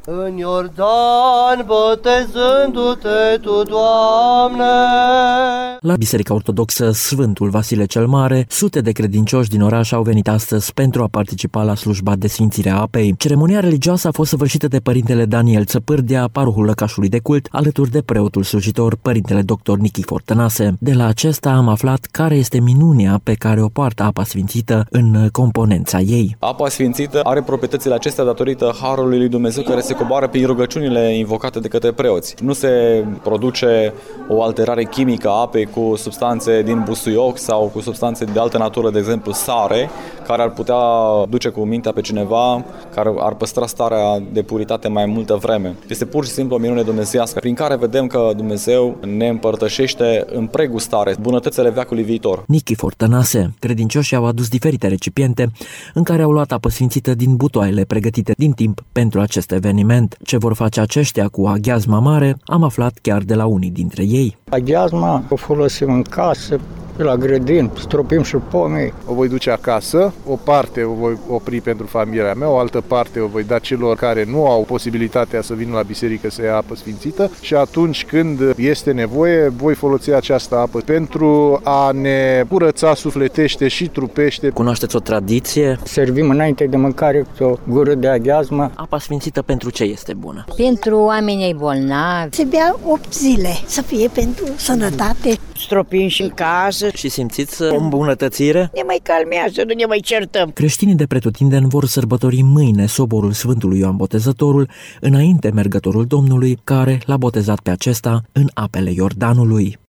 în Iordan, botezându-te tu, Doamne. La Biserica Ortodoxă Sfântul Vasile cel Mare, sute de credincioși din oraș au venit astăzi pentru a participa la slujba de sfințire a apei. Ceremonia religioasă a fost săvârșită de părintele Daniel Țăpârdea, parohul lăcașului de cult, alături de preotul slujitor, părintele dr. Nichifor Tănase. De la acesta am aflat care este minunea pe care o poartă apa sfințită în componența ei. Apa sfințită are proprietățile acestea datorită harului lui Dumnezeu care se coboară prin rugăciunile invocate de către preoți. Nu se produce o alterare chimică a apei cu substanțe din busuioc sau cu substanțe de altă natură, de exemplu sare, care ar putea duce cu mintea pe cineva, care ar păstra starea de puritate mai multă vreme. Este pur și simplu o minune dumnezeiască, prin care vedem că Dumnezeu ne împărtășește în pregustare bunătățile veacului viitor. Nichifor Tănase, credincioșii au adus diferite recipiente în care au luat apă sfințită din butoaiele pregătite din timp pentru acest eveniment. Ce vor face aceștia cu aghiazma mare, am aflat chiar de la unii dintre ei. Aghiazma o folosim în casă, la grădini, stropim și pomii. O voi duce acasă, o parte o voi opri pentru familia mea, o altă parte o voi da celor care nu au posibilitatea să vină la biserică să ia apă sfințită și atunci când este nevoie, voi folosi această apă pentru a ne curăța sufletește și trupește. Cunoașteți o tradiție? Servim înainte de mâncare o gură de aghiazmă. Apa sfințită pentru ce este bună? Pentru oamenii bolnavi. Se bea 8 zile, să fie pentru sănătate. Stropim și în casă. Și simțiți o îmbunătățire? Ne mai calmează, nu ne mai certăm. Creștinii de pretutindeni vor sărbători mâine soborul Sfântului Ioan Botezătorul, înainte mergătorul Domnului, care l-a botezat pe acesta în apele Iordanului.